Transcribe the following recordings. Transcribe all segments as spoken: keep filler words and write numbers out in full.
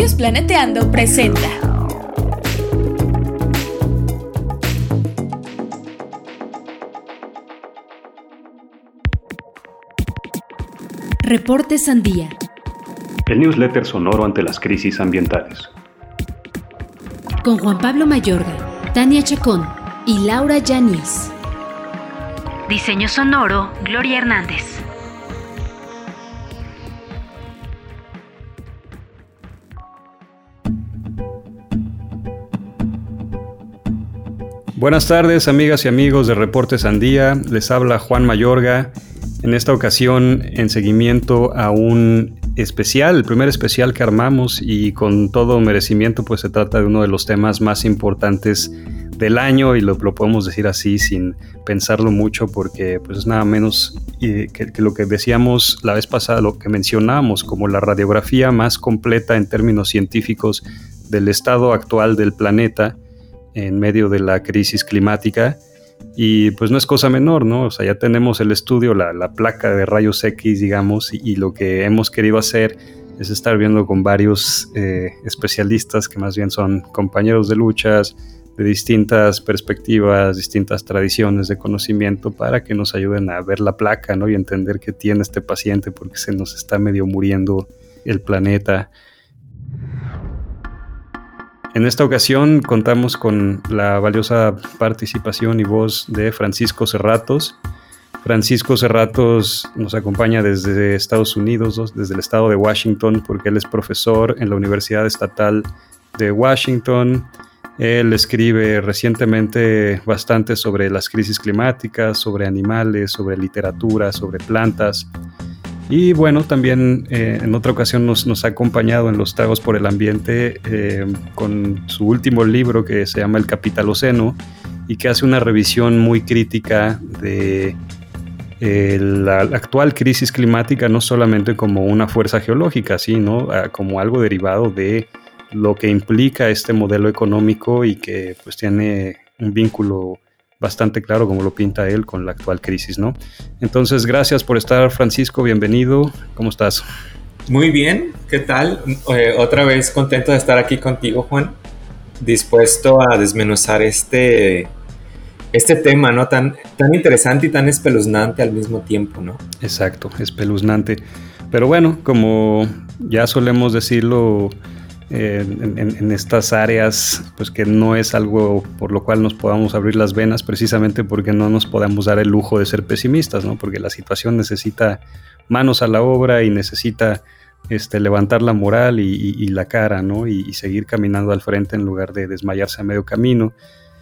Radios Planeteando presenta Reporte Sandía, el newsletter sonoro ante las crisis ambientales. Con Juan Pablo Mayorga, Tania Chacón y Laura Yanis. Diseño sonoro, Gloria Hernández. Buenas tardes, amigas y amigos de Reporte Sandía. Les habla Juan Mayorga. En esta ocasión, en seguimiento a un especial, el primer especial que armamos, y con todo merecimiento, pues se trata de uno de los temas más importantes del año, y lo, lo podemos decir así sin pensarlo mucho, porque pues es nada menos que, que lo que decíamos la vez pasada, lo que mencionábamos como la radiografía más completa en términos científicos del estado actual del planeta en medio de la crisis climática. Y pues no es cosa menor, ¿no? O sea, ya tenemos el estudio, la, la placa de rayos X, digamos, y, y lo que hemos querido hacer es estar viendo con varios eh, especialistas que más bien son compañeros de luchas, de distintas perspectivas, distintas tradiciones de conocimiento, para que nos ayuden a ver la placa, ¿no? Y entender qué tiene este paciente, porque se nos está medio muriendo el planeta. En esta ocasión contamos con la valiosa participación y voz de Francisco Serratos. Francisco Serratos nos acompaña desde Estados Unidos, desde el estado de Washington, porque él es profesor en la Universidad Estatal de Washington. Él escribe recientemente bastante sobre las crisis climáticas, sobre animales, sobre literatura, sobre plantas. Y bueno, también eh, en otra ocasión nos, nos ha acompañado en Los Tragos por el Ambiente eh, con su último libro, que se llama El Capitaloceno, y que hace una revisión muy crítica de eh, la, la actual crisis climática, no solamente como una fuerza geológica, sino ah, como algo derivado de lo que implica este modelo económico, y que pues tiene un vínculo bastante claro, como lo pinta él, con la actual crisis, ¿no? Entonces, gracias por estar, Francisco, bienvenido. ¿Cómo estás? Muy bien, ¿qué tal? Eh, otra vez contento de estar aquí contigo, Juan. Dispuesto a desmenuzar este, este tema, ¿no? Tan, tan interesante y tan espeluznante al mismo tiempo, ¿no? Exacto, espeluznante. Pero bueno, como ya solemos decirlo, En, en, en estas áreas, pues que no es algo por lo cual nos podamos abrir las venas, precisamente porque no nos podemos dar el lujo de ser pesimistas, ¿no? Porque la situación necesita manos a la obra y necesita este, levantar la moral y, y, y la cara, ¿no? Y, y seguir caminando al frente en lugar de desmayarse a medio camino.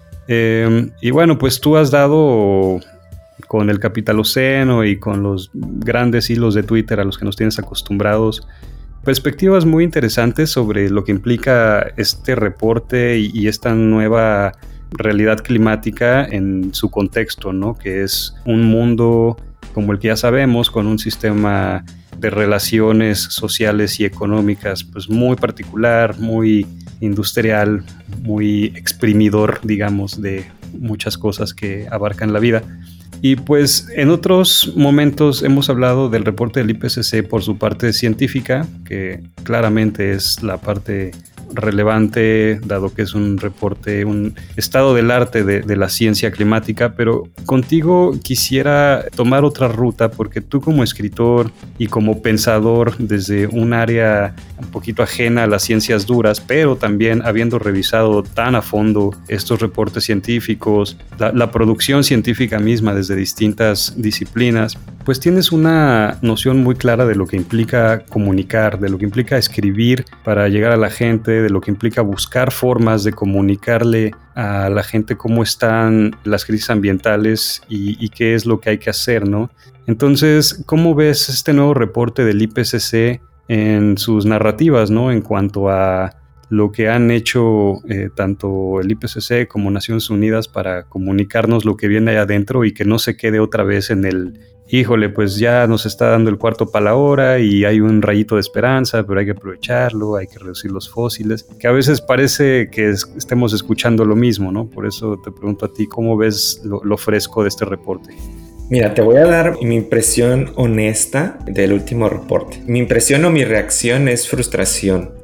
Eh, y bueno, pues tú has dado con el Capitaloceno y con los grandes hilos de Twitter a los que nos tienes acostumbrados perspectivas muy interesantes sobre lo que implica este reporte y, y esta nueva realidad climática en su contexto, ¿no? Que es un mundo como el que ya sabemos, con un sistema de relaciones sociales y económicas pues muy particular, muy industrial, muy exprimidor, digamos, de muchas cosas que abarcan la vida. Y pues en otros momentos hemos hablado del reporte del I P C C por su parte científica, que claramente es la parte relevante, dado que es un reporte, un estado del arte de, de la ciencia climática. Pero contigo quisiera tomar otra ruta, porque tú, como escritor y como pensador desde un área un poquito ajena a las ciencias duras, pero también habiendo revisado tan a fondo estos reportes científicos, la, la producción científica misma desde distintas disciplinas, pues tienes una noción muy clara de lo que implica comunicar, de lo que implica escribir para llegar a la gente, de lo que implica buscar formas de comunicarle a la gente cómo están las crisis ambientales y, y qué es lo que hay que hacer, ¿no? Entonces, ¿cómo ves este nuevo reporte del I P C C en sus narrativas, ¿no? En cuanto a lo que han hecho eh, tanto el I P C C como Naciones Unidas para comunicarnos lo que viene ahí adentro, y que no se quede otra vez en el híjole, pues ya nos está dando el cuarto para la hora y hay un rayito de esperanza, pero hay que aprovecharlo, hay que reducir los fósiles, que a veces parece que es, estemos escuchando lo mismo, ¿no? Por eso te pregunto a ti, ¿cómo ves lo, lo fresco de este reporte? Mira, te voy a dar mi impresión honesta del último reporte. Mi impresión o mi reacción es frustración.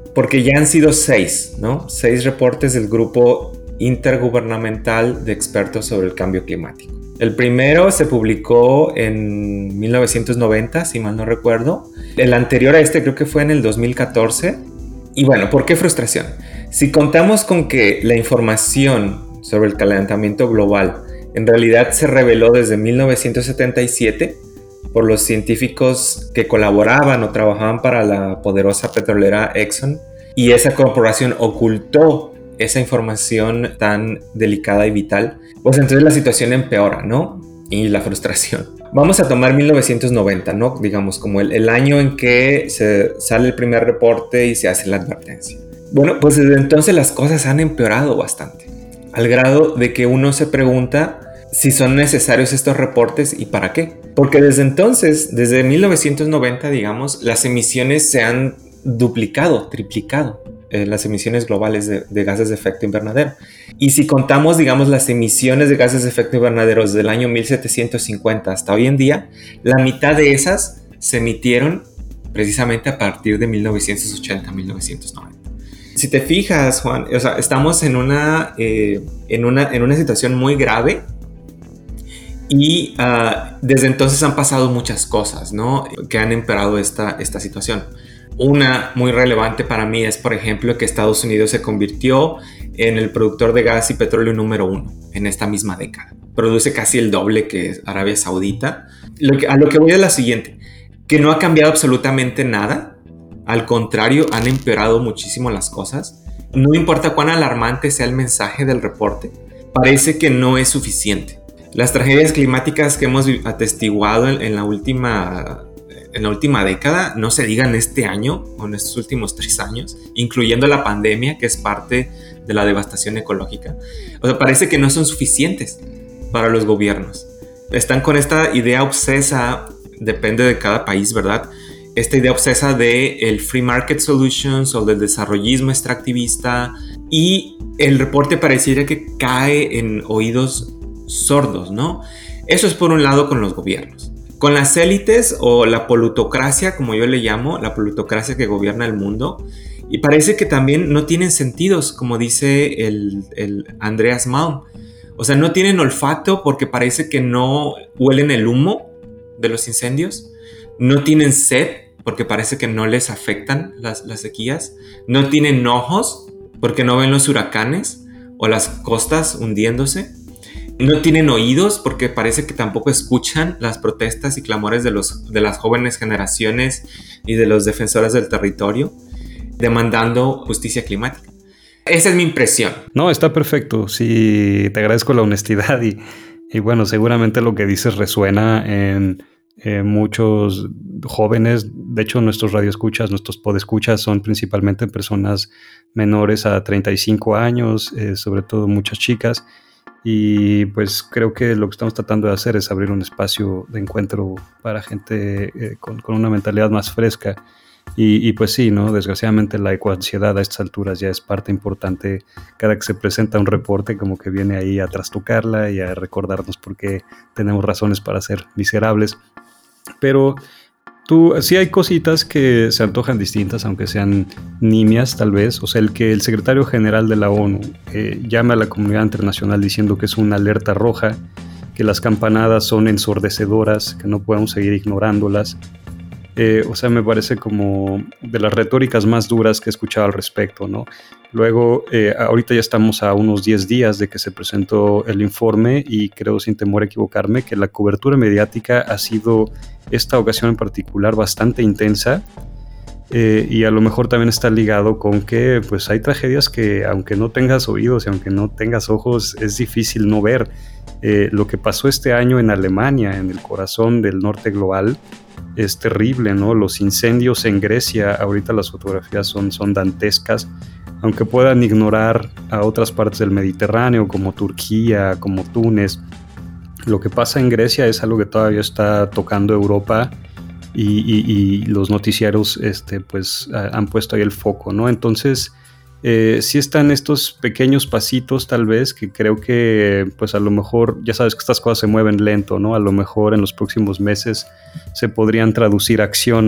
porque ya han sido seis, ¿no? Seis reportes del Grupo Intergubernamental de Expertos sobre el Cambio Climático. El primero se publicó en mil novecientos noventa, si mal no recuerdo. El anterior a este creo que fue en el dos mil catorce. Y bueno, ¿por qué frustración? Si contamos con que la información sobre el calentamiento global en realidad se reveló desde mil novecientos setenta y siete por los científicos que colaboraban o trabajaban para la poderosa petrolera Exxon, y esa corporación ocultó esa información tan delicada y vital, pues entonces la situación empeora, ¿no? Y la frustración. Vamos a tomar mil novecientos noventa, ¿no? Digamos, como el, el año en que se sale el primer reporte y se hace la advertencia. Bueno, pues desde entonces las cosas han empeorado bastante, al grado de que uno se pregunta si son necesarios estos reportes y para qué. Porque desde entonces, desde mil novecientos noventa, digamos, las emisiones se han duplicado, triplicado, eh, las emisiones globales de, de gases de efecto invernadero. Y si contamos, digamos, las emisiones de gases de efecto invernadero desde el año mil setecientos cincuenta hasta hoy en día, la mitad de esas se emitieron precisamente a partir de mil novecientos ochenta a mil novecientos noventa. Si te fijas, Juan, o sea, estamos en una, eh, en una, en una situación muy grave. Y uh, desde entonces han pasado muchas cosas, ¿no? Que han empeorado esta, esta situación. Una muy relevante para mí es, por ejemplo, que Estados Unidos se convirtió en el productor de gas y petróleo número uno en esta misma década. Produce casi el doble que Arabia Saudita. Lo que, a lo que voy es la siguiente, que no ha cambiado absolutamente nada. Al contrario, han empeorado muchísimo las cosas. No importa cuán alarmante sea el mensaje del reporte, parece que no es suficiente. Las tragedias climáticas que hemos atestiguado en, en, la última, en la última década, no se digan este año o en estos últimos tres años, incluyendo la pandemia, que es parte de la devastación ecológica. O sea, parece que no son suficientes para los gobiernos. Están con esta idea obsesa, depende de cada país, ¿verdad? Esta idea obsesa de el free market solutions o del desarrollismo extractivista, y el reporte pareciera que cae en oídos sordos, ¿no? Eso es por un lado con los gobiernos. Con las élites o la polutocracia, como yo le llamo, la polutocracia que gobierna el mundo, y parece que también no tienen sentidos, como dice el, el Andreas Malm. O sea, no tienen olfato porque parece que no huelen el humo de los incendios, no tienen sed porque parece que no les afectan las, las sequías, no tienen ojos porque no ven los huracanes o las costas hundiéndose. No tienen oídos porque parece que tampoco escuchan las protestas y clamores de, los, de las jóvenes generaciones y de los defensores del territorio demandando justicia climática. Esa es mi impresión. No, está perfecto. Sí, te agradezco la honestidad y, y bueno, seguramente lo que dices resuena en eh, muchos jóvenes. De hecho, nuestros radioescuchas, nuestros podescuchas son principalmente personas menores a treinta y cinco años, eh, sobre todo muchas chicas. Y pues creo que lo que estamos tratando de hacer es abrir un espacio de encuentro para gente eh, con, con una mentalidad más fresca. Y, y pues sí, ¿no? Desgraciadamente la ecoansiedad a estas alturas ya es parte importante. Cada que se presenta un reporte como que viene ahí a trastocarla y a recordarnos por qué tenemos razones para ser miserables. Pero tú, sí hay cositas que se antojan distintas, aunque sean nimias tal vez. O sea, el que el secretario general de la ONU eh, llame a la comunidad internacional diciendo que es una alerta roja, que las campanadas son ensordecedoras, que no podemos seguir ignorándolas. Eh, o sea, me parece como de las retóricas más duras que he escuchado al respecto, ¿no? Luego, eh, ahorita ya estamos a unos diez días de que se presentó el informe y creo, sin temor a equivocarme, que la cobertura mediática ha sido, esta ocasión en particular, bastante intensa. Eh, y a lo mejor también está ligado con que pues hay tragedias que, aunque no tengas oídos y aunque no tengas ojos, es difícil no ver. Eh, lo que pasó este año en Alemania, en el corazón del norte global, es terrible, ¿no? Los incendios en Grecia, ahorita las fotografías son, son dantescas, aunque puedan ignorar a otras partes del Mediterráneo, como Turquía, como Túnez. Lo que pasa en Grecia es algo que todavía está tocando Europa y, y, y los noticiarios este, pues, han puesto ahí el foco, ¿no? Entonces, eh, sí están estos pequeños pasitos tal vez que creo que pues a lo mejor, ya sabes que estas cosas se mueven lento, ¿no? A lo mejor en los próximos meses se podrían traducir a acción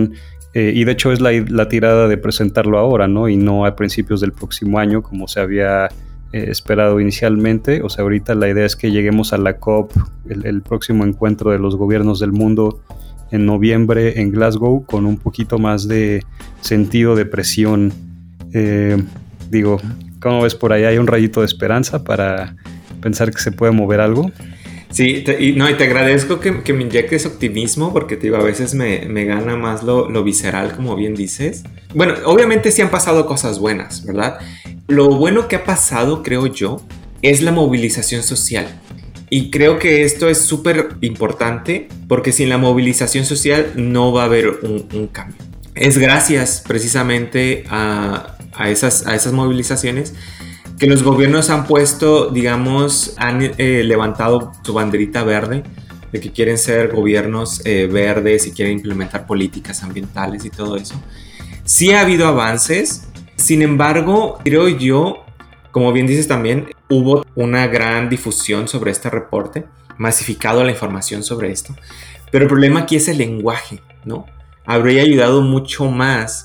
Eh, y de hecho es la, la tirada de presentarlo ahora, ¿no? Y no a principios del próximo año, como se había eh, esperado inicialmente. O sea, ahorita la idea es que lleguemos a la COP, el, el próximo encuentro de los gobiernos del mundo, en noviembre en Glasgow, con un poquito más de sentido de presión. Eh, digo, ¿cómo ves por ahí? ¿Hay un rayito de esperanza para pensar que se puede mover algo? Sí, te, y, no, y te agradezco que, que me inyectes optimismo, porque te digo, a veces me, me gana más lo, lo visceral, como bien dices. Bueno, obviamente sí han pasado cosas buenas, ¿verdad? Lo bueno que ha pasado, creo yo, es la movilización social. Y creo que esto es súper importante, porque sin la movilización social no va a haber un, un cambio. Es gracias precisamente a, a, esas, a esas movilizaciones que los gobiernos han puesto, digamos, han eh, levantado su banderita verde, de que quieren ser gobiernos eh, verdes y quieren implementar políticas ambientales y todo eso. Sí ha habido avances, sin embargo, creo yo, como bien dices también, hubo una gran difusión sobre este reporte, masificado la información sobre esto, pero el problema aquí es el lenguaje, ¿no? Habría ayudado mucho más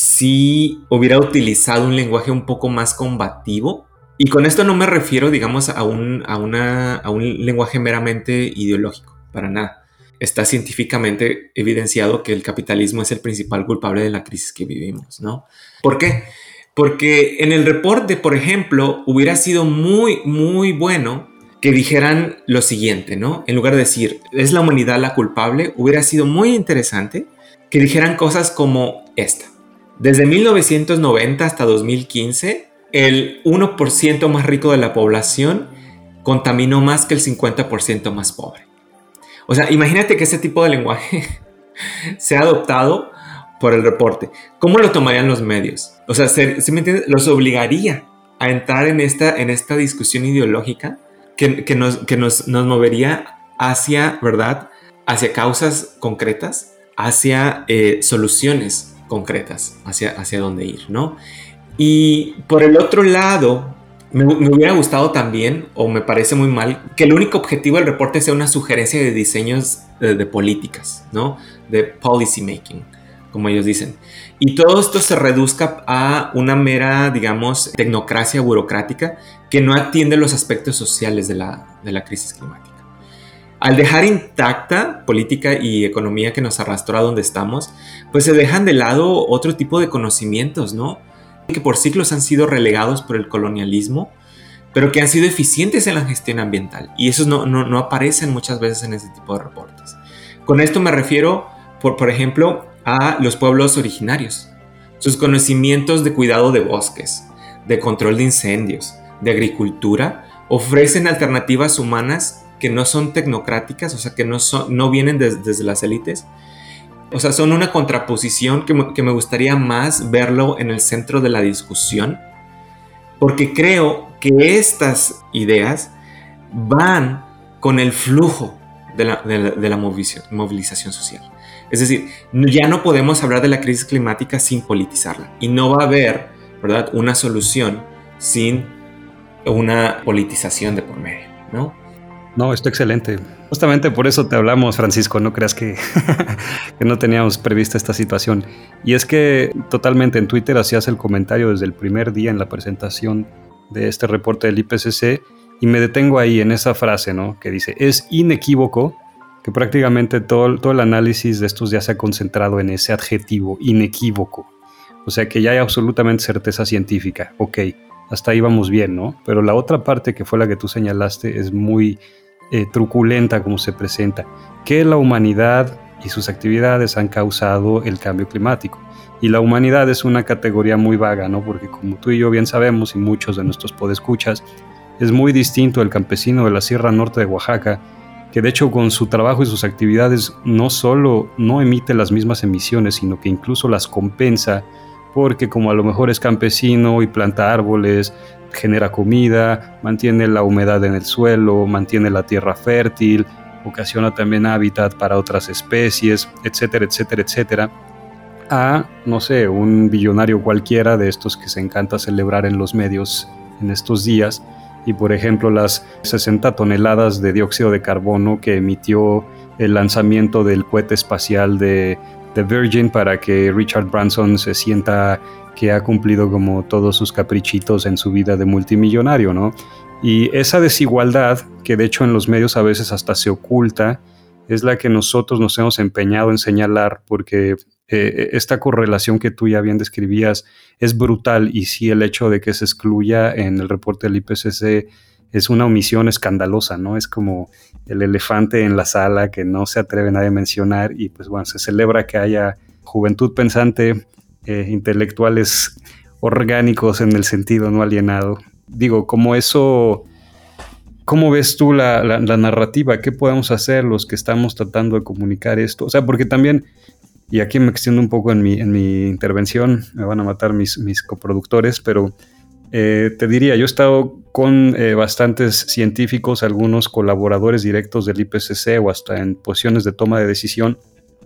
si hubiera utilizado un lenguaje un poco más combativo. Y con esto no me refiero, digamos, a un, a una, a un lenguaje meramente ideológico, para nada. Está científicamente evidenciado que el capitalismo es el principal culpable de la crisis que vivimos, ¿no? ¿Por qué? Porque en el reporte, por ejemplo, hubiera sido muy, muy bueno que dijeran lo siguiente, ¿no? En lugar de decir, ¿es la humanidad la culpable? Hubiera sido muy interesante que dijeran cosas como esta. Desde mil novecientos noventa hasta dos mil quince, el uno por ciento más rico de la población contaminó más que el cincuenta por ciento más pobre. O sea, imagínate que ese tipo de lenguaje se ha adoptado por el reporte. ¿Cómo lo tomarían los medios? O sea, ¿se, ¿se me entiende? Los obligaría a entrar en esta, en esta discusión ideológica que, que, nos, que nos, nos movería hacia, ¿verdad? Hacia causas concretas, hacia eh, soluciones concretas, hacia, hacia dónde ir, ¿no? Y por el otro lado, me, me hubiera gustado también, o me parece muy mal, que el único objetivo del reporte sea una sugerencia de diseños de, de políticas, ¿no? De policy making, como ellos dicen. Y todo esto se reduzca a una mera, digamos, tecnocracia burocrática que no atiende los aspectos sociales de la, de la crisis climática. Al dejar intacta política y economía que nos arrastró a donde estamos, pues se dejan de lado otro tipo de conocimientos, ¿no? Que por siglos han sido relegados por el colonialismo, pero que han sido eficientes en la gestión ambiental. Y esos no, no, no aparecen muchas veces en ese tipo de reportes. Con esto me refiero, por, por ejemplo, a los pueblos originarios. Sus conocimientos de cuidado de bosques, de control de incendios, de agricultura, ofrecen alternativas humanas que no son tecnocráticas, o sea, que no, son, no vienen des, desde las élites. O sea, son una contraposición que me, que me gustaría más verlo en el centro de la discusión, porque creo que estas ideas van con el flujo de la, de la, de la movilización social. Es decir, ya no podemos hablar de la crisis climática sin politizarla, y no va a haber, ¿verdad?, una solución sin una politización de por medio, ¿no? No, está excelente. Justamente por eso te hablamos, Francisco, no creas que, que no teníamos prevista esta situación. Y es que totalmente en Twitter hacías el comentario desde el primer día en la presentación de este reporte del I P C C, y me detengo ahí en esa frase, ¿no?, que dice, es inequívoco, que prácticamente todo, todo el análisis de estos ya se ha concentrado en ese adjetivo, inequívoco. O sea que ya hay absolutamente certeza científica. Ok, hasta ahí vamos bien, ¿no? Pero la otra parte, que fue la que tú señalaste, es muy Eh, truculenta como se presenta, que la humanidad y sus actividades han causado el cambio climático. Y la humanidad es una categoría muy vaga, ¿no? Porque como tú y yo bien sabemos, y muchos de nuestros podescuchas, es muy distinto el campesino de la Sierra Norte de Oaxaca, que de hecho con su trabajo y sus actividades no solo no emite las mismas emisiones, sino que incluso las compensa, porque como a lo mejor es campesino y planta árboles, genera comida, mantiene la humedad en el suelo, mantiene la tierra fértil, ocasiona también hábitat para otras especies, etcétera, etcétera, etcétera, a, no sé, un billonario cualquiera de estos que se encanta celebrar en los medios en estos días, y por ejemplo las sesenta toneladas de dióxido de carbono que emitió el lanzamiento del cohete espacial de The Virgin para que Richard Branson se sienta que ha cumplido como todos sus caprichitos en su vida de multimillonario, ¿no? Y esa desigualdad, que de hecho en los medios a veces hasta se oculta, es la que nosotros nos hemos empeñado en señalar, porque eh, esta correlación que tú ya bien describías es brutal, y sí, el hecho de que se excluya en el reporte del I P C C es una omisión escandalosa, ¿no? Es como el elefante en la sala que no se atreve nadie a mencionar, y pues bueno, se celebra que haya juventud pensante, eh, intelectuales orgánicos en el sentido no alienado. Digo, como eso, ¿cómo ves tú la, la, la narrativa? ¿Qué podemos hacer los que estamos tratando de comunicar esto? O sea, porque también, y aquí me extiendo un poco en mi, en mi intervención, me van a matar mis, mis coproductores, pero eh, te diría, yo he estado con eh, bastantes científicos, algunos colaboradores directos del I P C C o hasta en posiciones de toma de decisión,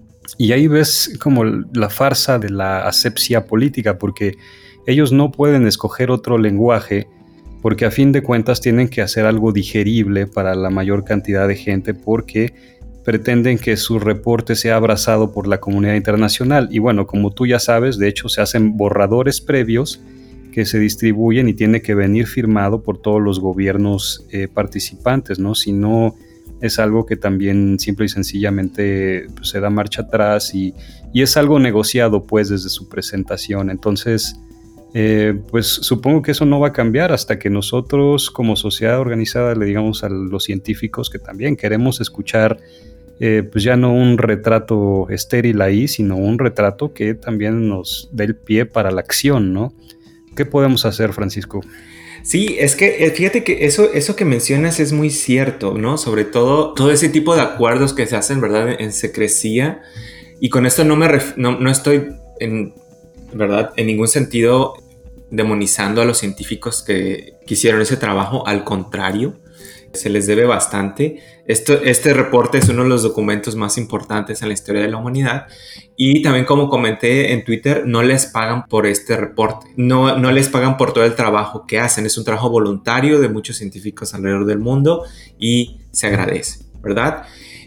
y ahí ves como la farsa de la asepsia política, porque ellos no pueden escoger otro lenguaje, porque a fin de cuentas tienen que hacer algo digerible para la mayor cantidad de gente, porque pretenden que su reporte sea abrazado por la comunidad internacional. Y bueno, como tú ya sabes, de hecho se hacen borradores previos que se distribuyen y tiene que venir firmado por todos los gobiernos eh, participantes, ¿no? Si no, es algo que también simple y sencillamente pues, se da marcha atrás, y, y es algo negociado pues desde su presentación. Entonces, Eh, pues supongo que eso no va a cambiar hasta que nosotros como sociedad organizada le digamos a los científicos que también queremos escuchar eh, pues ya no un retrato estéril ahí, sino un retrato que también nos dé el pie para la acción, ¿no? ¿Qué podemos hacer, Francisco? Sí, es que fíjate que eso, eso que mencionas es muy cierto, ¿no? Sobre todo todo ese tipo de acuerdos que se hacen, ¿verdad?, en secrecía, y con esto no, me ref- no, no estoy en... ¿verdad?, en ningún sentido demonizando a los científicos que, que hicieron ese trabajo. Al contrario, se les debe bastante. Esto, este reporte es uno de los documentos más importantes en la historia de la humanidad, y también, como comenté en Twitter, no les pagan por este reporte, no, no les pagan por todo el trabajo que hacen. Es un trabajo voluntario de muchos científicos alrededor del mundo y se agradece, ¿verdad?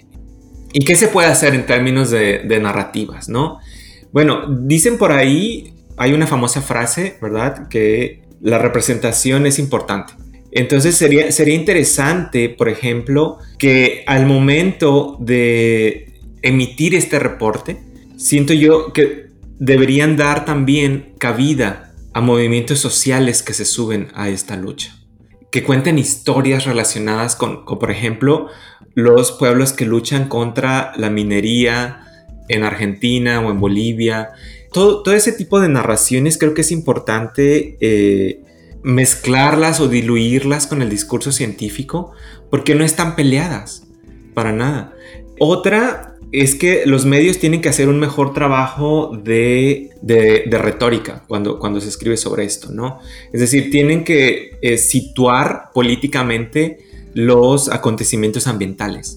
¿Y qué se puede hacer en términos de, de narrativas, no? Bueno, dicen por ahí, hay una famosa frase, ¿verdad?, que la representación es importante. Entonces sería, sería interesante, por ejemplo, que al momento de emitir este reporte, siento yo que deberían dar también cabida a movimientos sociales que se suben a esta lucha, que cuenten historias relacionadas con, con por ejemplo, los pueblos que luchan contra la minería en Argentina o en Bolivia. Todo, todo ese tipo de narraciones creo que es importante eh, mezclarlas o diluirlas con el discurso científico, porque no están peleadas para nada. Otra es que los medios tienen que hacer un mejor trabajo de, de, de retórica cuando, cuando se escribe sobre esto, ¿no? Es decir, tienen que eh, situar políticamente los acontecimientos ambientales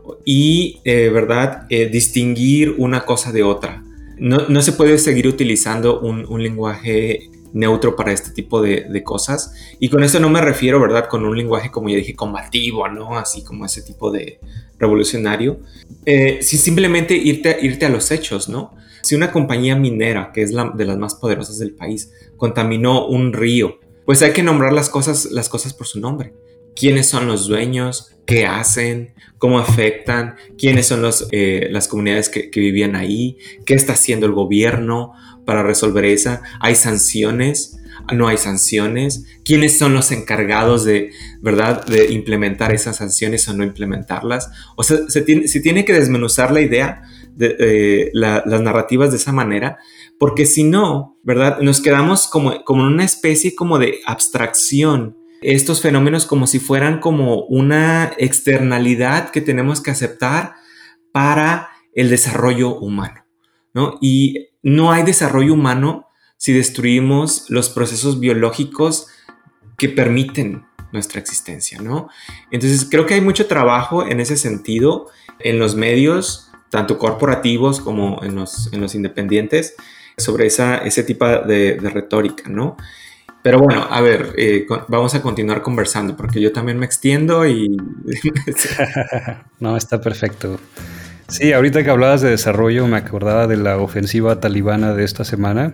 y, eh, ¿verdad?, eh, distinguir una cosa de otra. No, no se puede seguir utilizando un, un lenguaje neutro para este tipo de, de cosas. Y con eso no me refiero, ¿verdad?, con un lenguaje, como ya dije, combativo, ¿no? Así como ese tipo de revolucionario. Eh, si simplemente irte, irte a los hechos, ¿no? Si una compañía minera, que es la de las más poderosas del país, contaminó un río, pues hay que nombrar las cosas, las cosas por su nombre. ¿Quiénes son los dueños? ¿Qué hacen? ¿Cómo afectan? ¿Quiénes son los, eh, las comunidades que, que vivían ahí? ¿Qué está haciendo el gobierno para resolver esa? ¿Hay sanciones? ¿No hay sanciones? ¿Quiénes son los encargados de, ¿verdad?, de implementar esas sanciones o no implementarlas? O sea, se tiene, se tiene que desmenuzar la idea de eh, la, las narrativas de esa manera, porque si no, ¿verdad?, nos quedamos como, como en una especie como de abstracción. Estos fenómenos como si fueran como una externalidad que tenemos que aceptar para el desarrollo humano, ¿no? Y no hay desarrollo humano si destruimos los procesos biológicos que permiten nuestra existencia, ¿no? Entonces creo que hay mucho trabajo en ese sentido en los medios, tanto corporativos como en los, en los independientes, sobre esa, ese tipo de, de retórica, ¿no? Pero bueno, a ver, eh, vamos a continuar conversando porque yo también me extiendo y... No, está perfecto. Sí, ahorita que hablabas de desarrollo me acordaba de la ofensiva talibana de esta semana,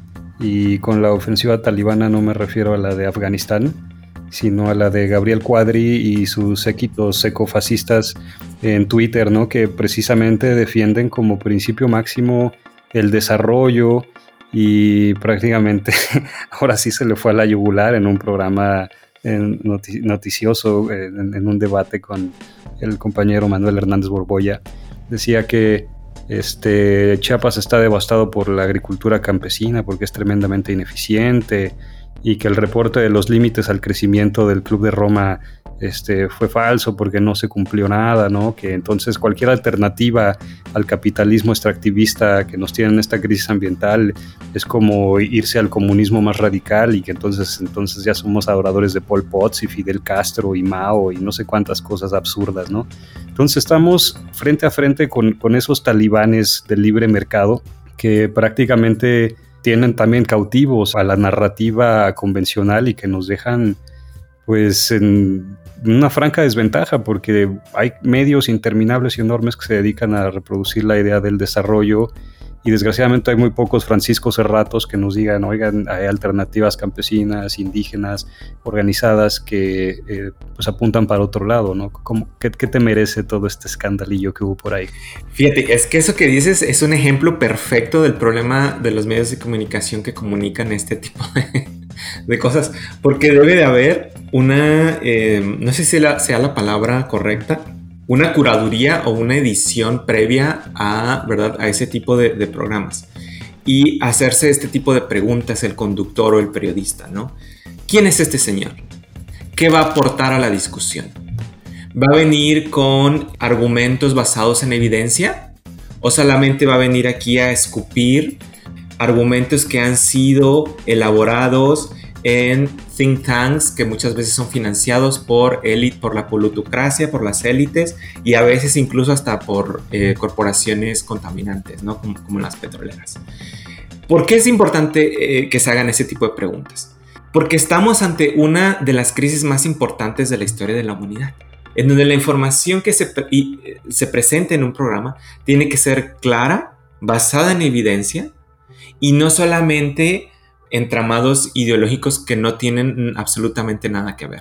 y con la ofensiva talibana no me refiero a la de Afganistán, sino a la de Gabriel Cuadri y sus séquitos ecofascistas en Twitter, ¿no? Que precisamente defienden como principio máximo el desarrollo, y prácticamente ahora sí se le fue a la yugular en un programa noticioso, en, en un debate con el compañero Manuel Hernández Borbolla. Decía que este, Chiapas está devastado por la agricultura campesina porque es tremendamente ineficiente, y que el reporte de los límites al crecimiento del Club de Roma este, fue falso porque no se cumplió nada, ¿no? Que entonces cualquier alternativa al capitalismo extractivista que nos tiene en esta crisis ambiental es como irse al comunismo más radical, y que entonces, entonces ya somos adoradores de Pol Pot y Fidel Castro y Mao y no sé cuántas cosas absurdas, ¿no? Entonces estamos frente a frente con, con esos talibanes del libre mercado que prácticamente tienen también cautivos a la narrativa convencional y que nos dejan pues en una franca desventaja, porque hay medios interminables y enormes que se dedican a reproducir la idea del desarrollo, y desgraciadamente hay muy pocos Francisco Serratos que nos digan, oigan, hay alternativas campesinas, indígenas, organizadas que eh, pues apuntan para otro lado, ¿no? ¿Cómo, qué, ¿Qué te merece todo este escandalillo que hubo por ahí? Fíjate, es que eso que dices es un ejemplo perfecto del problema de los medios de comunicación que comunican este tipo de, de cosas, porque debe de haber una, eh, no sé si la, sea la palabra correcta, una curaduría o una edición previa a, ¿verdad?, a ese tipo de, de programas, y hacerse este tipo de preguntas el conductor o el periodista, ¿no? ¿Quién es este señor? ¿Qué va a aportar a la discusión? ¿Va a venir con argumentos basados en evidencia? ¿O solamente va a venir aquí a escupir argumentos que han sido elaborados en think tanks que muchas veces son financiados por, élite, por la plutocracia, por las élites, y a veces incluso hasta por eh, corporaciones contaminantes, ¿no? Como, como las petroleras? ¿Por qué es importante eh, que se hagan ese tipo de preguntas? Porque estamos ante una de las crisis más importantes de la historia de la humanidad, en donde la información que se, pre- y, eh, se presente en un programa tiene que ser clara, basada en evidencia, y no solamente entramados ideológicos que no tienen absolutamente nada que ver.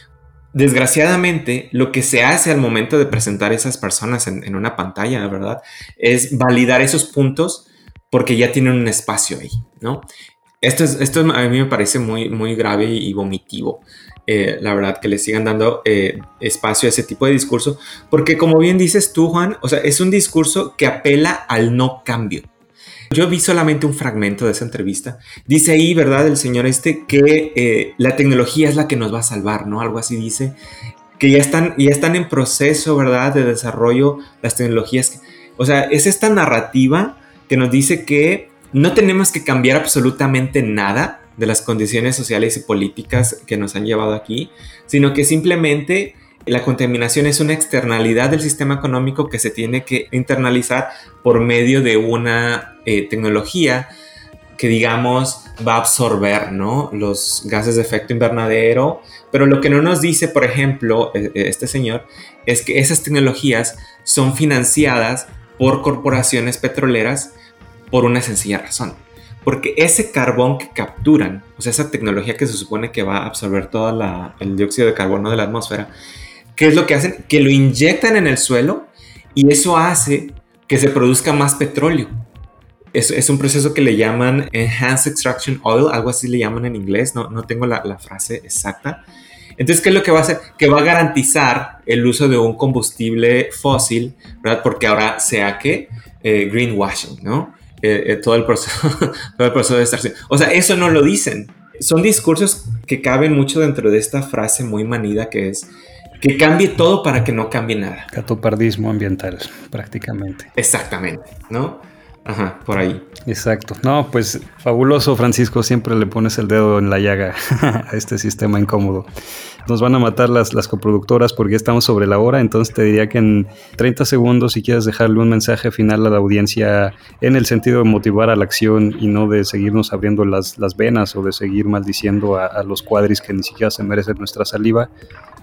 Desgraciadamente, lo que se hace al momento de presentar a esas personas en, en una pantalla, ¿verdad?, es validar esos puntos porque ya tienen un espacio ahí, ¿no? Esto, es, esto a mí me parece muy, muy grave y vomitivo. Eh, la verdad, que le sigan dando eh, espacio a ese tipo de discurso, porque como bien dices tú, Juan, o sea, es un discurso que apela al no cambio. Yo vi solamente un fragmento de esa entrevista. Dice ahí, ¿verdad?, el señor este que eh, la tecnología es la que nos va a salvar, ¿no? Algo así dice. Que ya están, ya están en proceso, ¿verdad?, de desarrollo las tecnologías. O sea, es esta narrativa que nos dice que no tenemos que cambiar absolutamente nada de las condiciones sociales y políticas que nos han llevado aquí, sino que simplemente la contaminación es una externalidad del sistema económico que se tiene que internalizar por medio de una eh, tecnología que, digamos, va a absorber, ¿no?, los gases de efecto invernadero. Pero lo que no nos dice, por ejemplo, este señor, es que esas tecnologías son financiadas por corporaciones petroleras por una sencilla razón. Porque ese carbón que capturan, o sea, esa tecnología que se supone que va a absorber todo la, el dióxido de carbono de la atmósfera, ¿qué es lo que hacen? Que lo inyectan en el suelo, y eso hace que se produzca más petróleo. Es, es un proceso que le llaman Enhanced Extraction Oil, algo así le llaman en inglés, no, no tengo la, la frase exacta. Entonces, ¿qué es lo que va a hacer? Que va a garantizar el uso de un combustible fósil, ¿verdad? Porque ahora sea que eh, greenwashing, ¿no? Eh, eh, todo, el proceso, todo el proceso de extracción. O sea, eso no lo dicen. Son discursos que caben mucho dentro de esta frase muy manida que es que cambie todo para que no cambie nada. Catopardismo ambiental, prácticamente. Exactamente, ¿no? Ajá, por ahí. Exacto. No, pues fabuloso, Francisco. Siempre le pones el dedo en la llaga a este sistema incómodo. Nos van a matar las, las coproductoras porque estamos sobre la hora, entonces te diría que en treinta segundos, si quieres dejarle un mensaje final a la audiencia en el sentido de motivar a la acción y no de seguirnos abriendo las, las venas o de seguir maldiciendo a, a los cuadris que ni siquiera se merecen nuestra saliva.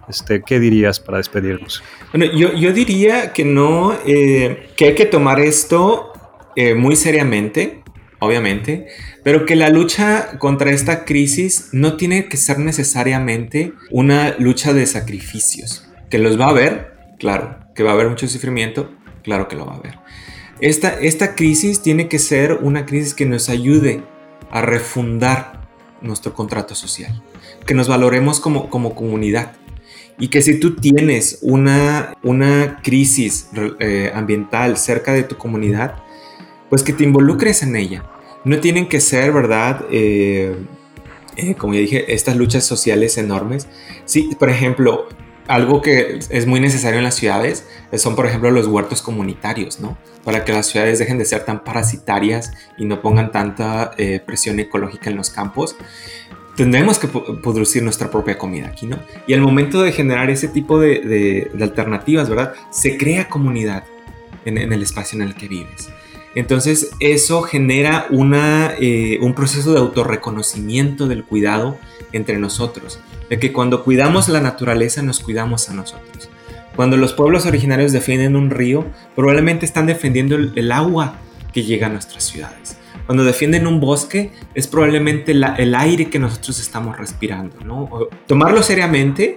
Este, ¿qué dirías para despedirnos? Bueno, yo, yo diría que no, eh, que hay que tomar esto eh, muy seriamente, obviamente, pero que la lucha contra esta crisis no tiene que ser necesariamente una lucha de sacrificios. Que los va a haber, claro, que va a haber mucho sufrimiento, claro que lo va a haber. Esta, esta crisis tiene que ser una crisis que nos ayude a refundar nuestro contrato social, que nos valoremos como, como comunidad. Y que si tú tienes una, una crisis eh, ambiental cerca de tu comunidad, pues que te involucres en ella. No tienen que ser, ¿verdad? Eh, eh, como ya dije, estas luchas sociales enormes. Sí, por ejemplo, algo que es muy necesario en las ciudades son, por ejemplo, los huertos comunitarios, ¿no? Para que las ciudades dejen de ser tan parasitarias y no pongan tanta eh, presión ecológica en los campos. Tendremos que producir nuestra propia comida aquí, ¿no? Y al momento de generar ese tipo de, de, de alternativas, ¿verdad? Se crea comunidad en, en el espacio en el que vives. Entonces, eso genera una, eh, un proceso de autorreconocimiento del cuidado entre nosotros. De que cuando cuidamos la naturaleza, nos cuidamos a nosotros. Cuando los pueblos originarios defienden un río, probablemente están defendiendo el, el agua que llega a nuestras ciudades. Cuando defienden un bosque, es probablemente la, el aire que nosotros estamos respirando, ¿no? O tomarlo seriamente,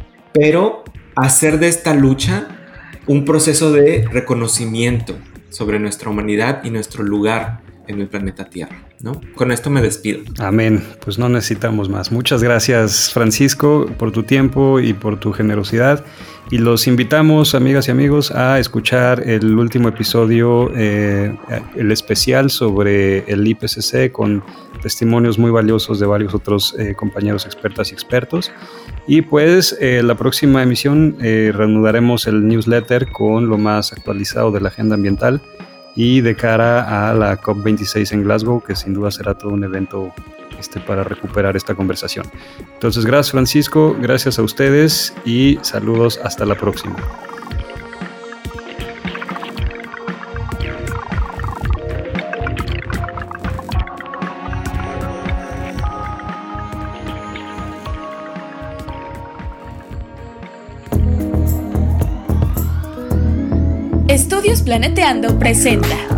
pero hacer de esta lucha un proceso de reconocimiento sobre nuestra humanidad y nuestro lugar en el planeta Tierra, ¿no? Con esto me despido. Amén. Pues no necesitamos más. Muchas gracias, Francisco, por tu tiempo y por tu generosidad. Y los invitamos, amigas y amigos, a escuchar el último episodio, eh, el especial sobre el I P C C, con testimonios muy valiosos de varios otros eh, compañeros expertas y expertos. Y pues eh, la próxima emisión eh, reanudaremos el newsletter con lo más actualizado de la agenda ambiental y de cara a la COP veintiséis en Glasgow, que sin duda será todo un evento este, para recuperar esta conversación. Entonces, gracias, Francisco, gracias a ustedes y saludos hasta la próxima. Estudios Planeteando presenta